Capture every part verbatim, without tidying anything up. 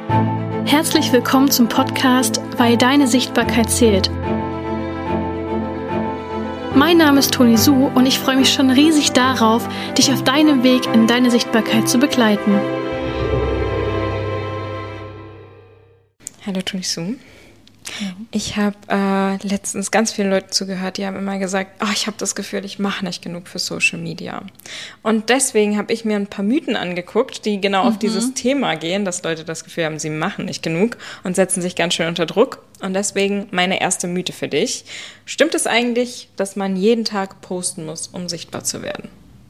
Herzlich willkommen zum Podcast Weil deine Sichtbarkeit zählt. Mein Name ist Toni Su und ich freue mich schon riesig darauf, dich auf deinem Weg in deine Sichtbarkeit zu begleiten. Hallo Toni Su. Ich habe äh, letztens ganz vielen Leuten zugehört, die haben immer gesagt, oh, ich habe das Gefühl, ich mache nicht genug für Social Media. Und deswegen habe ich mir ein paar Mythen angeguckt, die genau mhm. auf dieses Thema gehen, dass Leute das Gefühl haben, sie machen nicht genug und setzen sich ganz schön unter Druck. Und deswegen meine erste Mythe für dich. Stimmt es eigentlich, dass man jeden Tag posten muss, um sichtbar zu werden?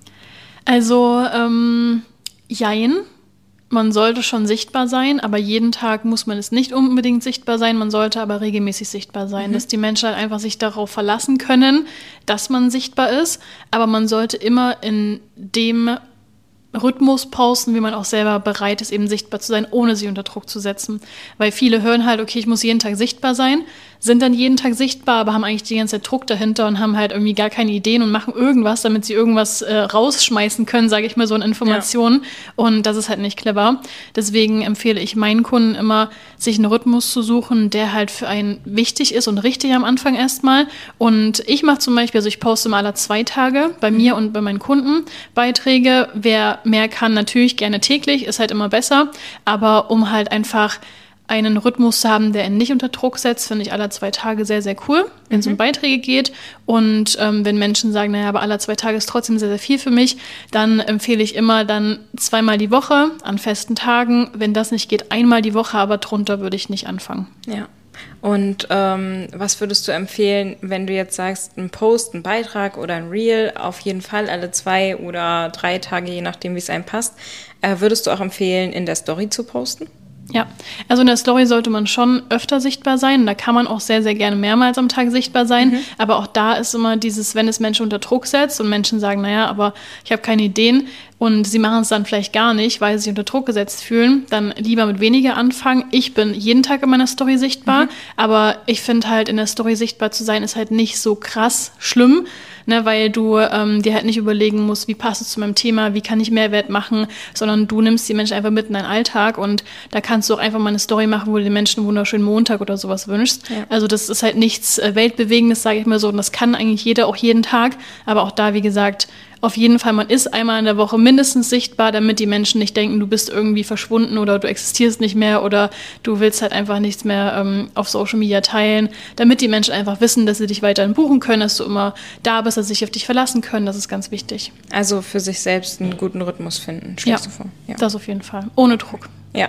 Also, ähm, jein. Man sollte schon sichtbar sein, aber jeden Tag muss man es nicht unbedingt sichtbar sein. Man sollte aber regelmäßig sichtbar sein, mhm. dass die Menschen halt einfach sich darauf verlassen können, dass man sichtbar ist. Aber man sollte immer in dem Rhythmus posten, wie man auch selber bereit ist, eben sichtbar zu sein, ohne sich unter Druck zu setzen. Weil viele hören halt, okay, ich muss jeden Tag sichtbar sein, sind dann jeden Tag sichtbar, aber haben eigentlich die ganze Zeit Druck dahinter und haben halt irgendwie gar keine Ideen und machen irgendwas, damit sie irgendwas äh, rausschmeißen können, sage ich mal so, in Informationen. Ja. Und das ist halt nicht clever. Deswegen empfehle ich meinen Kunden immer, sich einen Rhythmus zu suchen, der halt für einen wichtig ist und richtig am Anfang erstmal. Und ich mache zum Beispiel, also ich poste mal alle zwei Tage bei mir und bei meinen Kunden Beiträge. Wer mehr kann, natürlich gerne täglich, ist halt immer besser. Aber um halt einfach einen Rhythmus zu haben, der ihn nicht unter Druck setzt, finde ich alle zwei Tage sehr, sehr cool, wenn es mhm. um Beiträge geht. Und ähm, wenn Menschen sagen, naja, aber alle zwei Tage ist trotzdem sehr, sehr viel für mich, dann empfehle ich immer dann zweimal die Woche an festen Tagen. Wenn das nicht geht, einmal die Woche, aber drunter würde ich nicht anfangen. Ja. Und ähm, was würdest du empfehlen, wenn du jetzt sagst, ein Post, ein Beitrag oder ein Reel, auf jeden Fall alle zwei oder drei Tage, je nachdem, wie es einem passt, äh, würdest du auch empfehlen, in der Story zu posten? Ja, also in der Story sollte man schon öfter sichtbar sein. Da kann man auch sehr, sehr gerne mehrmals am Tag sichtbar sein. Mhm. Aber auch da ist immer dieses, wenn es Menschen unter Druck setzt und Menschen sagen, naja, aber ich habe keine Ideen und sie machen es dann vielleicht gar nicht, weil sie sich unter Druck gesetzt fühlen, dann lieber mit weniger anfangen. Ich bin jeden Tag in meiner Story sichtbar, mhm. aber ich finde halt, in der Story sichtbar zu sein, ist halt nicht so krass schlimm. Ne, weil du ähm, dir halt nicht überlegen musst, wie passt es zu meinem Thema, wie kann ich Mehrwert machen, sondern du nimmst die Menschen einfach mit in deinen Alltag und da kannst du auch einfach mal eine Story machen, wo du den Menschen einen wunderschönen Montag oder sowas wünschst. Ja. Also das ist halt nichts äh, Weltbewegendes, sage ich mal so, und das kann eigentlich jeder auch jeden Tag, aber auch da, wie gesagt, auf jeden Fall, man ist einmal in der Woche mindestens sichtbar, damit die Menschen nicht denken, du bist irgendwie verschwunden oder du existierst nicht mehr oder du willst halt einfach nichts mehr ähm, auf Social Media teilen, damit die Menschen einfach wissen, dass sie dich weiterhin buchen können, dass du immer da bist, dass sie sich auf dich verlassen können. Das ist ganz wichtig. Also für sich selbst einen guten Rhythmus finden, schlägst ja, du vor? Ja, das auf jeden Fall. Ohne Druck. Ja,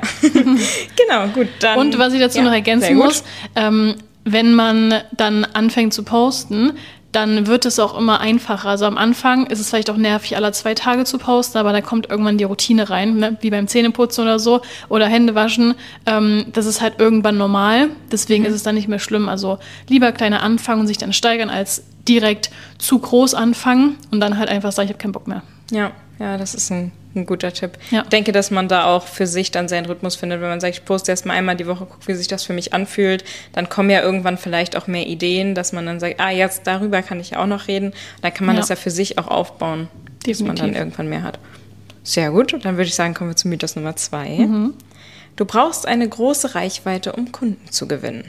genau, gut. Dann, und was ich dazu ja, noch ergänzen muss, ähm, wenn man dann anfängt zu posten, dann wird es auch immer einfacher. Also am Anfang ist es vielleicht auch nervig, alle zwei Tage zu posten, aber da kommt irgendwann die Routine rein, ne? Wie beim Zähneputzen oder so oder Händewaschen. Ähm, das ist halt irgendwann normal, deswegen mhm. ist es dann nicht mehr schlimm. Also lieber kleiner anfangen und sich dann steigern, als direkt zu groß anfangen und dann halt einfach sagen, ich habe keinen Bock mehr. Ja, ja, das ist ein, ein guter Tipp. Ja. Ich denke, dass man da auch für sich dann seinen Rhythmus findet, wenn man sagt, ich poste erst mal einmal die Woche, gucke, wie sich das für mich anfühlt. Dann kommen ja irgendwann vielleicht auch mehr Ideen, dass man dann sagt, ah, jetzt darüber kann ich auch noch reden. Dann kann man ja. das ja für sich auch aufbauen, Definitiv. Dass man dann irgendwann mehr hat. Sehr gut, dann würde ich sagen, kommen wir zu Mythos Nummer zwei. Mhm. Du brauchst eine große Reichweite, um Kunden zu gewinnen.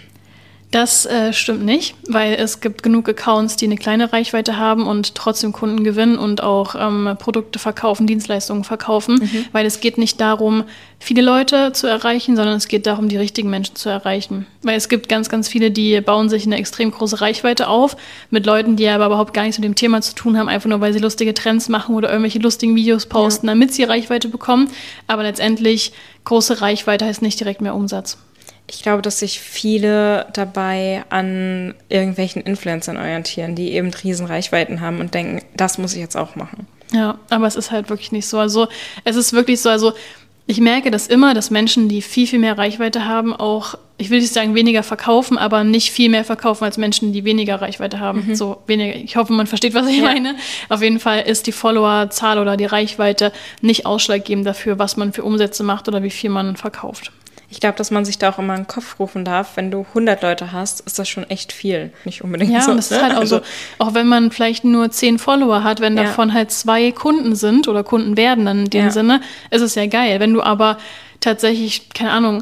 Das äh, stimmt nicht, weil es gibt genug Accounts, die eine kleine Reichweite haben und trotzdem Kunden gewinnen und auch ähm, Produkte verkaufen, Dienstleistungen verkaufen, mhm. weil es geht nicht darum, viele Leute zu erreichen, sondern es geht darum, die richtigen Menschen zu erreichen. Weil es gibt ganz, ganz viele, die bauen sich eine extrem große Reichweite auf mit Leuten, die aber überhaupt gar nichts mit dem Thema zu tun haben, einfach nur, weil sie lustige Trends machen oder irgendwelche lustigen Videos posten, ja. damit sie Reichweite bekommen. Aber letztendlich, große Reichweite heißt nicht direkt mehr Umsatz. Ich glaube, dass sich viele dabei an irgendwelchen Influencern orientieren, die eben riesen Reichweiten haben und denken, das muss ich jetzt auch machen. Ja, aber es ist halt wirklich nicht so. Also es ist wirklich so, also ich merke das immer, dass Menschen, die viel, viel mehr Reichweite haben, auch, ich will nicht sagen weniger verkaufen, aber nicht viel mehr verkaufen als Menschen, die weniger Reichweite haben. Mhm. So weniger. Ich hoffe, man versteht, was ich ja. meine. Auf jeden Fall ist die Followerzahl oder die Reichweite nicht ausschlaggebend dafür, was man für Umsätze macht oder wie viel man verkauft. Ich glaube, dass man sich da auch immer in den Kopf rufen darf, wenn du hundert Leute hast, ist das schon echt viel. Nicht unbedingt ja, so. Ja, und das ist halt auch also, so, auch wenn man vielleicht nur zehn Follower hat, wenn ja. davon halt zwei Kunden sind oder Kunden werden dann in dem ja. Sinne, ist es ja geil. Wenn du aber tatsächlich, keine Ahnung,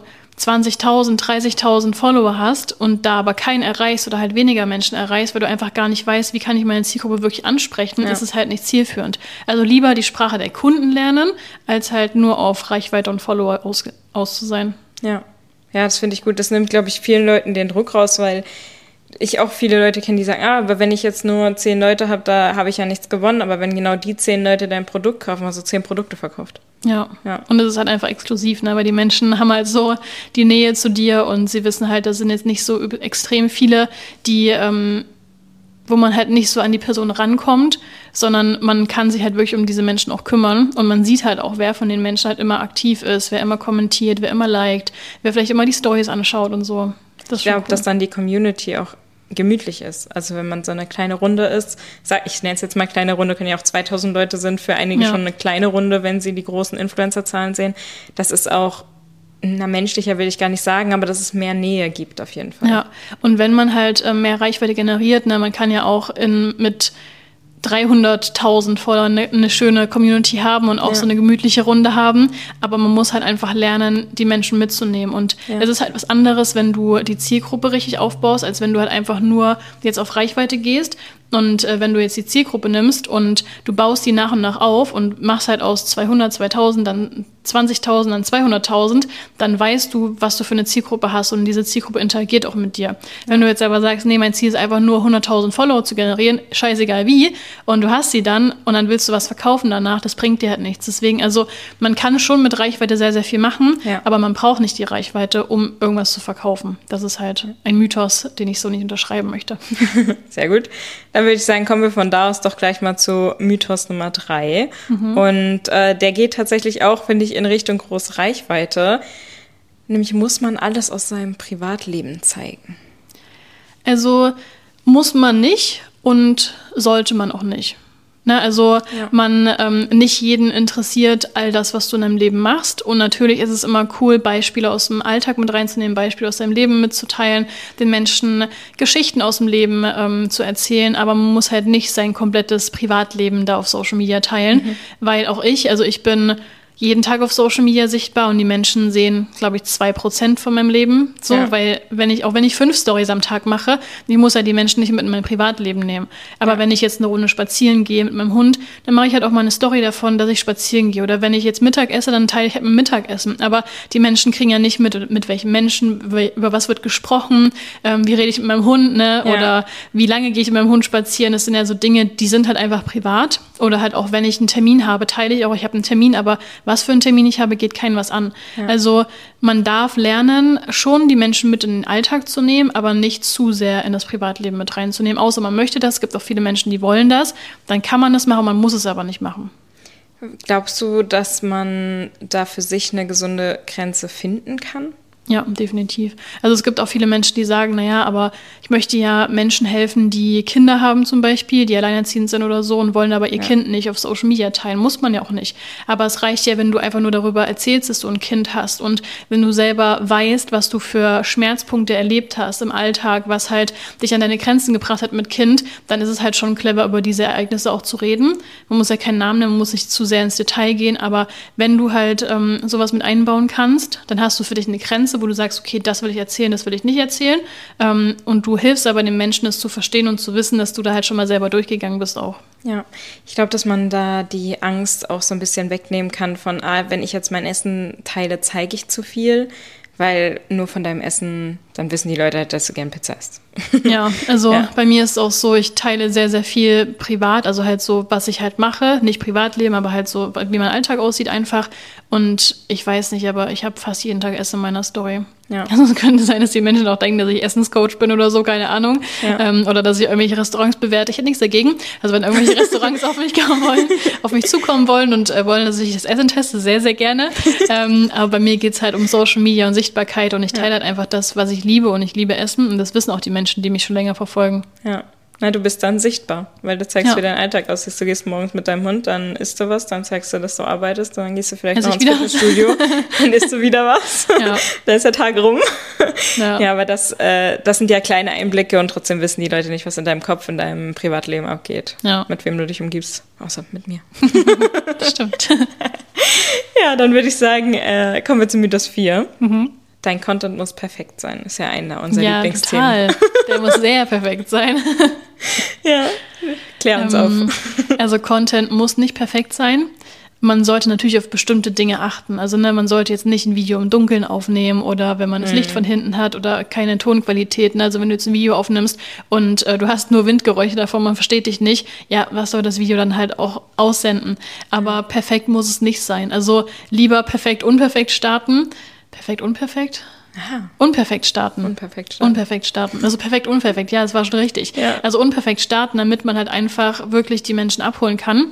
zwanzigtausend, dreißigtausend Follower hast und da aber keinen erreichst oder halt weniger Menschen erreichst, weil du einfach gar nicht weißt, wie kann ich meine Zielgruppe wirklich ansprechen, ja. ist es halt nicht zielführend. Also lieber die Sprache der Kunden lernen, als halt nur auf Reichweite und Follower aus, aus zu sein. Ja, ja, das finde ich gut. Das nimmt, glaube ich, vielen Leuten den Druck raus, weil ich auch viele Leute kenne, die sagen, ah, aber wenn ich jetzt nur zehn Leute habe, da habe ich ja nichts gewonnen. Aber wenn genau die zehn Leute dein Produkt kaufen, hast du zehn Produkte verkauft. Ja. ja, und es ist halt einfach exklusiv, ne? Weil die Menschen haben halt so die Nähe zu dir und sie wissen halt, das sind jetzt nicht so extrem viele, die, ähm, wo man halt nicht so an die Person rankommt, sondern man kann sich halt wirklich um diese Menschen auch kümmern und man sieht halt auch, wer von den Menschen halt immer aktiv ist, wer immer kommentiert, wer immer liked, wer vielleicht immer die Storys anschaut und so. Das ich glaube, cool. dass dann die Community auch gemütlich ist. Also wenn man so eine kleine Runde ist, sag, ich nenne es jetzt mal kleine Runde, können ja auch zweitausend Leute sind, für einige ja. schon eine kleine Runde, wenn sie die großen Influencer-Zahlen sehen. Das ist auch, na menschlicher will ich gar nicht sagen, aber dass es mehr Nähe gibt auf jeden Fall. Ja, und wenn man halt äh, mehr Reichweite generiert, ne, man kann ja auch in, mit dreihunderttausend Follower eine, eine schöne Community haben und auch ja. so eine gemütliche Runde haben, aber man muss halt einfach lernen, die Menschen mitzunehmen und ja. es ist halt was anderes, wenn du die Zielgruppe richtig aufbaust, als wenn du halt einfach nur jetzt auf Reichweite gehst und äh, wenn du jetzt die Zielgruppe nimmst und du baust die nach und nach auf und machst halt aus zweihundert, zweitausend, dann zwanzigtausend, dann zweihunderttausend, dann weißt du, was du für eine Zielgruppe hast und diese Zielgruppe interagiert auch mit dir. Wenn du jetzt aber sagst, nee, mein Ziel ist einfach nur hunderttausend Follower zu generieren, scheißegal wie, und du hast sie dann und dann willst du was verkaufen danach, das bringt dir halt nichts. Deswegen, also man kann schon mit Reichweite sehr, sehr viel machen, ja. aber man braucht nicht die Reichweite, um irgendwas zu verkaufen. Das ist halt ein Mythos, den ich so nicht unterschreiben möchte. Sehr gut. Dann würde ich sagen, kommen wir von da aus doch gleich mal zu Mythos Nummer drei. Mhm. Und äh, der geht tatsächlich auch, finde ich, in Richtung große Reichweite. Nämlich muss man alles aus seinem Privatleben zeigen. Also muss man nicht und sollte man auch nicht. Ne, also ja. man ähm, nicht jeden interessiert all das, was du in deinem Leben machst. Und natürlich ist es immer cool, Beispiele aus dem Alltag mit reinzunehmen, Beispiele aus deinem Leben mitzuteilen, den Menschen Geschichten aus dem Leben ähm, zu erzählen. Aber man muss halt nicht sein komplettes Privatleben da auf Social Media teilen. Mhm. Weil auch ich, also ich bin jeden Tag auf Social Media sichtbar und die Menschen sehen, glaube ich, zwei Prozent von meinem Leben. So, ja. weil wenn ich, auch wenn ich fünf Storys am Tag mache, ich muss ja die Menschen nicht mit in mein Privatleben nehmen. Aber ja. wenn ich jetzt eine Runde spazieren gehe mit meinem Hund, dann mache ich halt auch mal eine Story davon, dass ich spazieren gehe. Oder wenn ich jetzt Mittag esse, dann teile ich halt mein Mittagessen. Aber die Menschen kriegen ja nicht mit, mit welchen Menschen, über was wird gesprochen, ähm, wie rede ich mit meinem Hund, ne? Ja. Oder wie lange gehe ich mit meinem Hund spazieren. Das sind ja so Dinge, die sind halt einfach privat. Oder halt auch, wenn ich einen Termin habe, teile ich auch, ich habe einen Termin, aber was für einen Termin ich habe, geht keinem was an. Ja. Also man darf lernen, schon die Menschen mit in den Alltag zu nehmen, aber nicht zu sehr in das Privatleben mit reinzunehmen. Außer man möchte das, es gibt auch viele Menschen, die wollen das. Dann kann man das machen, man muss es aber nicht machen. Glaubst du, dass man da für sich eine gesunde Grenze finden kann? Ja, definitiv. Also es gibt auch viele Menschen, die sagen, naja, aber ich möchte ja Menschen helfen, die Kinder haben zum Beispiel, die alleinerziehend sind oder so und wollen aber ihr ja. Kind nicht auf Social Media teilen. Muss man ja auch nicht. Aber es reicht ja, wenn du einfach nur darüber erzählst, dass du ein Kind hast und wenn du selber weißt, was du für Schmerzpunkte erlebt hast im Alltag, was halt dich an deine Grenzen gebracht hat mit Kind, dann ist es halt schon clever, über diese Ereignisse auch zu reden. Man muss ja keinen Namen nennen, man muss nicht zu sehr ins Detail gehen, aber wenn du halt ähm, sowas mit einbauen kannst, dann hast du für dich eine Grenze, wo du sagst, okay, das will ich erzählen, das will ich nicht erzählen. Ähm, und du hilfst aber den Menschen, es zu verstehen und zu wissen, dass du da halt schon mal selber durchgegangen bist auch. Ja, ich glaube, dass man da die Angst auch so ein bisschen wegnehmen kann von, ah, wenn ich jetzt mein Essen teile, zeige ich zu viel. Weil nur von deinem Essen, dann wissen die Leute halt, dass du gern Pizza isst. Ja, also ja. bei mir ist es auch so, ich teile sehr, sehr viel privat, also halt so, was ich halt mache, nicht Privatleben, aber halt so, wie mein Alltag aussieht einfach. Und ich weiß nicht, aber ich habe fast jeden Tag Essen in meiner Story. Ja. Also es könnte sein, dass die Menschen auch denken, dass ich Essenscoach bin oder so, keine Ahnung. Ja. Ähm, oder dass ich irgendwelche Restaurants bewerte. Ich hätte nichts dagegen. Also wenn irgendwelche Restaurants auf mich kommen wollen, auf mich zukommen wollen und äh, wollen, dass ich das Essen teste, sehr, sehr gerne. Ähm, aber bei mir geht es halt um Social Media und Sichtbarkeit und ich teile ja. halt einfach das, was ich liebe und ich liebe Essen und das wissen auch die Menschen, die mich schon länger verfolgen. Ja. Na, du bist dann sichtbar, weil du zeigst, ja. wie dein Alltag aussieht. Du gehst morgens mit deinem Hund, dann isst du was, dann zeigst du, dass du arbeitest, dann gehst du vielleicht also noch ins Fitnessstudio, dann isst du wieder was. Ja. Dann ist der Tag rum. Ja, ja aber das, äh, das sind ja kleine Einblicke und trotzdem wissen die Leute nicht, was in deinem Kopf, in deinem Privatleben abgeht. Ja. Mit wem du dich umgibst, außer mit mir. Das stimmt. Ja, dann würde ich sagen, äh, kommen wir zu Mythos vier. Mhm. Dein Content muss perfekt sein, ist ja einer unserer ja, Lieblingsthemen. Total. Der muss sehr perfekt sein. Ja, klär uns ähm, auf. Also Content muss nicht perfekt sein. Man sollte natürlich auf bestimmte Dinge achten. Also ne, man sollte jetzt nicht ein Video im Dunkeln aufnehmen oder wenn man das Licht von hinten hat oder keine Tonqualitäten. Also wenn du jetzt ein Video aufnimmst und äh, du hast nur Windgeräusche davon, man versteht dich nicht, ja, was soll das Video dann halt auch aussenden? Aber perfekt muss es nicht sein. Also lieber perfekt, unperfekt starten. Perfekt, unperfekt? Aha. Unperfekt starten. Unperfekt starten. Unperfekt starten. Also perfekt, unperfekt. Ja, das war schon richtig. Ja. Also unperfekt starten, damit man halt einfach wirklich die Menschen abholen kann.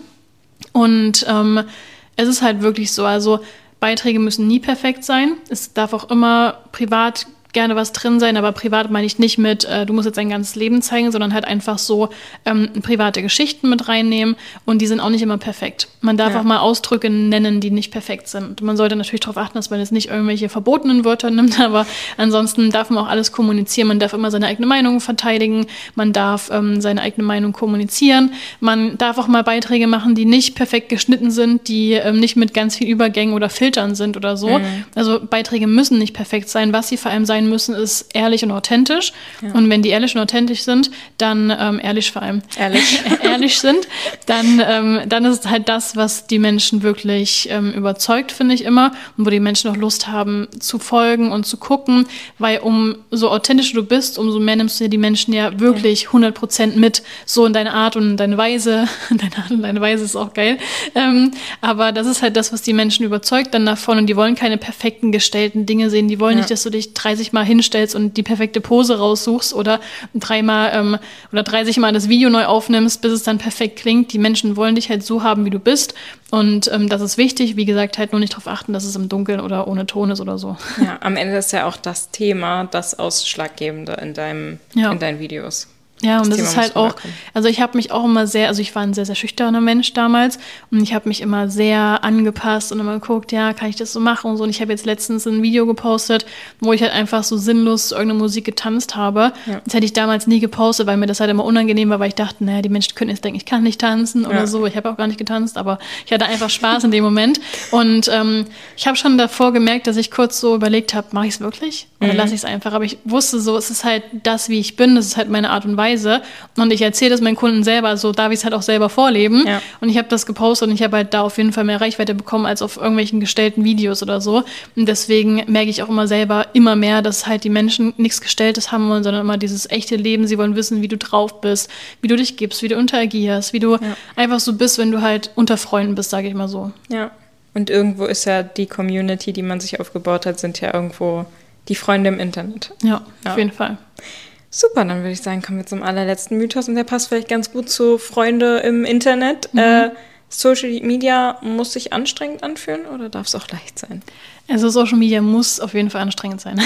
Und ähm, es ist halt wirklich so, also Beiträge müssen nie perfekt sein. Es darf auch immer privat gerne was drin sein, aber privat meine ich nicht mit, äh, du musst jetzt dein ganzes Leben zeigen, sondern halt einfach so ähm, private Geschichten mit reinnehmen und die sind auch nicht immer perfekt. Man darf Ja. auch mal Ausdrücke nennen, die nicht perfekt sind. Und man sollte natürlich darauf achten, dass man jetzt nicht irgendwelche verbotenen Wörter nimmt, aber ansonsten darf man auch alles kommunizieren. Man darf immer seine eigene Meinung verteidigen, man darf ähm, seine eigene Meinung kommunizieren, man darf auch mal Beiträge machen, die nicht perfekt geschnitten sind, die ähm, nicht mit ganz viel Übergängen oder Filtern sind oder so. Mhm. Also Beiträge müssen nicht perfekt sein. Was sie vor allem sein müssen, ist ehrlich und authentisch. Ja. Und wenn die ehrlich und authentisch sind, dann ähm, ehrlich vor allem. Ehrlich. ehrlich sind, dann, ähm, dann ist es halt das, was die Menschen wirklich ähm, überzeugt, finde ich immer. Und wo die Menschen auch Lust haben zu folgen und zu gucken. Weil um so authentisch du bist, umso mehr nimmst du dir die Menschen ja wirklich hundert Prozent mit. So in deine Art und deine Weise. Deine Art und deine Weise ist auch geil. Ähm, aber das ist halt das, was die Menschen überzeugt dann davon. Und die wollen keine perfekten, gestellten Dinge sehen. Die wollen Ja. nicht, dass du dich dreißig Mal hinstellst und die perfekte Pose raussuchst oder dreimal ähm, oder dreißig Mal das Video neu aufnimmst, bis es dann perfekt klingt. Die Menschen wollen dich halt so haben, wie du bist. Und ähm, das ist wichtig. Wie gesagt, halt nur nicht darauf achten, dass es im Dunkeln oder ohne Ton ist oder so. Ja, am Ende ist ja auch das Thema das Ausschlaggebende in, deinem, Ja. in deinen Videos. Ja, und das Thema ist halt muss auch, rüberkommen. also ich habe mich auch immer sehr, also ich war ein sehr, sehr schüchterner Mensch damals und ich habe mich immer sehr angepasst und immer geguckt, ja, kann ich das so machen und so. Und ich habe jetzt letztens ein Video gepostet, wo ich halt einfach so sinnlos zu irgendeiner Musik getanzt habe. Ja. Das hätte ich damals nie gepostet, weil mir das halt immer unangenehm war, weil ich dachte, naja, die Menschen können jetzt denken, ich kann nicht tanzen oder Ja. so. Ich habe auch gar nicht getanzt, aber ich hatte einfach Spaß in dem Moment. Und ähm, ich habe schon davor gemerkt, dass ich kurz so überlegt habe, mache ich es wirklich? Oder Mhm. lasse ich es einfach? Aber ich wusste so, es ist halt das, wie ich bin, das ist halt meine Art und Weise. Und ich erzähle das meinen Kunden selber, so darf ich es halt auch selber vorleben. Ja. Und ich habe das gepostet und ich habe halt da auf jeden Fall mehr Reichweite bekommen als auf irgendwelchen gestellten Videos oder so. Und deswegen merke ich auch immer selber immer mehr, dass halt die Menschen nichts Gestelltes haben wollen, sondern immer dieses echte Leben. Sie wollen wissen, wie du drauf bist, wie du dich gibst, wie du interagierst, wie du Ja. einfach so bist, wenn du halt unter Freunden bist, sage ich mal so. Ja. Und irgendwo ist ja die Community, die man sich aufgebaut hat, sind ja irgendwo die Freunde im Internet. Ja, Ja. auf jeden Fall. Super, dann würde ich sagen, kommen wir zum allerletzten Mythos und der passt vielleicht ganz gut zu Freunde im Internet. Mhm. Äh, Social Media muss sich anstrengend anfühlen oder darf es auch leicht sein? Also Social Media muss auf jeden Fall anstrengend sein.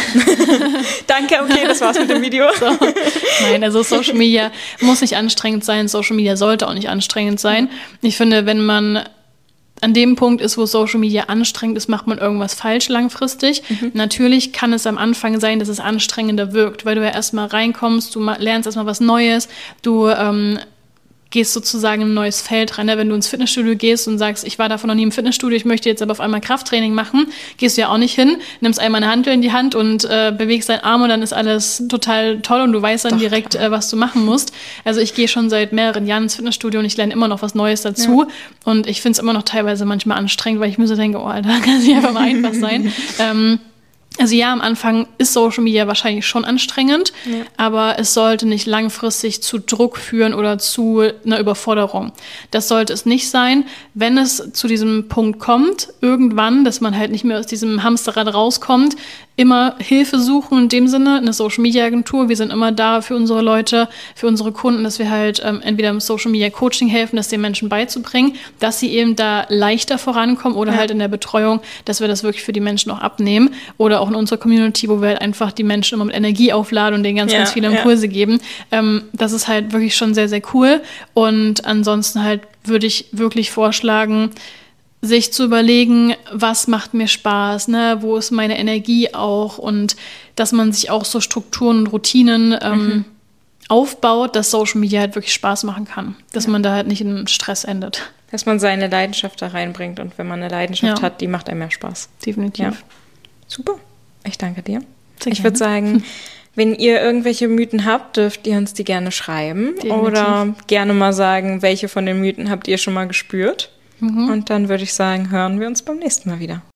Danke, okay, das war's mit dem Video. So. Nein, also Social Media muss nicht anstrengend sein. Social Media sollte auch nicht anstrengend sein. Ich finde, wenn man an dem Punkt ist, wo Social Media anstrengend ist, macht man irgendwas falsch langfristig. Mhm. Natürlich kann es am Anfang sein, dass es anstrengender wirkt, weil du ja erstmal reinkommst, du lernst erstmal was Neues, du ähm, gehst sozusagen in ein neues Feld rein. Wenn du ins Fitnessstudio gehst und sagst, ich war davon noch nie im Fitnessstudio, ich möchte jetzt aber auf einmal Krafttraining machen, gehst du ja auch nicht hin, nimmst einmal eine Hantel in die Hand und äh, bewegst deinen Arm und dann ist alles total toll und du weißt dann Doch, direkt, äh, was du machen musst. Also ich gehe schon seit mehreren Jahren ins Fitnessstudio und ich lerne immer noch was Neues dazu. Ja. Und ich finde es immer noch teilweise manchmal anstrengend, weil ich mir so denke, oh Alter, kann es nicht einfach mal einfach sein. ähm, Also ja, am Anfang ist Social Media wahrscheinlich schon anstrengend, ja. aber es sollte nicht langfristig zu Druck führen oder zu einer Überforderung. Das sollte es nicht sein. Wenn es zu diesem Punkt kommt, irgendwann, dass man halt nicht mehr aus diesem Hamsterrad rauskommt, immer Hilfe suchen in dem Sinne, eine Social-Media-Agentur. Wir sind immer da für unsere Leute, für unsere Kunden, dass wir halt ähm, entweder im Social-Media-Coaching helfen, das den Menschen beizubringen, dass sie eben da leichter vorankommen oder ja. halt in der Betreuung, dass wir das wirklich für die Menschen auch abnehmen oder auch in unserer Community, wo wir halt einfach die Menschen immer mit Energie aufladen und denen ganz, ja, ganz viele Impulse ja. geben. Ähm, das ist halt wirklich schon sehr, sehr cool. Und ansonsten halt würde ich wirklich vorschlagen, sich zu überlegen, was macht mir Spaß, ne? Wo ist meine Energie auch und dass man sich auch so Strukturen und Routinen ähm, mhm. aufbaut, dass Social Media halt wirklich Spaß machen kann, dass ja. man da halt nicht in Stress endet. Dass man seine Leidenschaft da reinbringt und wenn man eine Leidenschaft ja. hat, die macht einem mehr Spaß. Definitiv. Ja. Super. Ich danke dir. Sehr ich gerne. würde sagen, wenn ihr irgendwelche Mythen habt, dürft ihr uns die gerne schreiben. Definitiv. Oder gerne mal sagen, welche von den Mythen habt ihr schon mal gespürt. Mhm. Und dann würde ich sagen, hören wir uns beim nächsten Mal wieder.